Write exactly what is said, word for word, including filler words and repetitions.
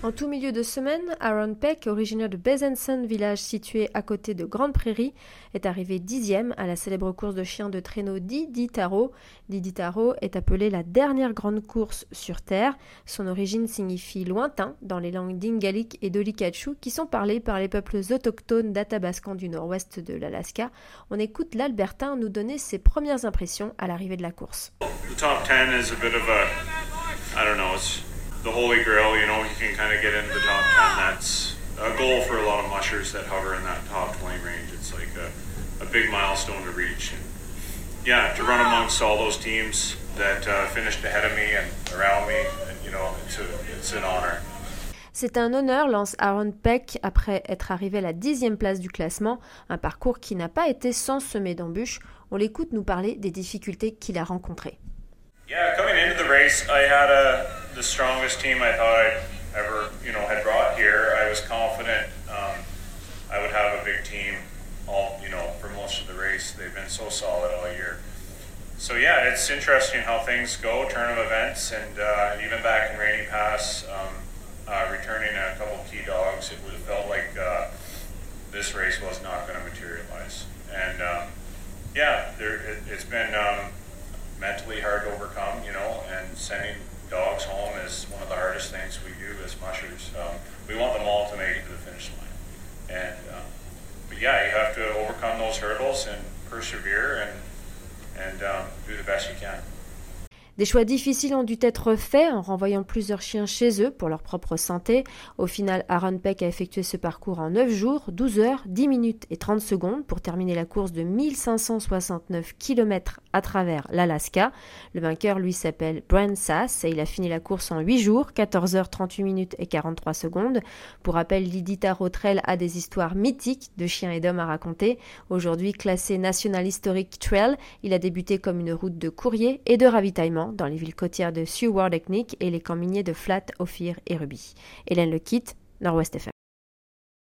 En tout milieu de semaine, Aaron Peck, originaire de Besançon, village situé à côté de Grande Prairie, est arrivé dixième à la célèbre course de chiens de traîneau d'Iditarod. L'Iditarod est appelée la dernière grande course sur Terre. Son origine signifie lointain dans les langues dingalik et d'Olikachu qui sont parlées par les peuples autochtones d'Athabascan du nord-ouest de l'Alaska. On écoute l'Albertain nous donner ses premières impressions à l'arrivée de la course. The top ten is a bit of a, I don't know, it's the holy grail, you know, you can kind of get into the top ten. That's a goal for a lot of mushers that hover in that top twenty range. It's like a, a big milestone to reach. And yeah, to run amongst all those teams that uh, finished ahead of me and around me, and, you know, it's, a, it's an honor. C'est un honneur, lance Aaron Peck après être arrivé à la dixième place du classement, un parcours qui n'a pas été sans semer d'embûches. On l'écoute nous parler des difficultés qu'il a rencontrées. Yeah, coming into the race, I had a, the strongest team I thought I'd ever, you know, had brought here. I was confident um, I would have a big team all, you know, for most of the race. They've been so solid all year. So yeah, it's interesting how things go, turn of events, and uh, even back in Rainy Pass, um, uh, returning a couple of key dogs, it would have felt like uh, this race was not going to materialize. And um, yeah, there, it, it's been um, mentally hard to overcome, you know, and sending dogs home is one of the hardest things we do as mushers. Um, we want them all to make it to the finish line. And, um, but yeah, you have to overcome those hurdles and persevere and, and um, do the best you can. Des choix difficiles ont dû être faits en renvoyant plusieurs chiens chez eux pour leur propre santé. Au final, Aaron Peck a effectué ce parcours en neuf jours, douze heures, dix minutes et trente secondes pour terminer la course de mille cinq cent soixante-neuf kilomètres à travers l'Alaska. Le vainqueur, lui, s'appelle Brent Sass et il a fini la course en huit jours, quatorze heures, trente-huit minutes et quarante-trois secondes. Pour rappel, l'Iditarod Trail a des histoires mythiques de chiens et d'hommes à raconter. Aujourd'hui classé National Historic Trail, il a débuté comme une route de courrier et de ravitaillement dans les villes côtières de Seward-Eknik et les camps miniers de Flat, Ophir et Ruby. Hélène Lequitte, Nord-Ouest F M.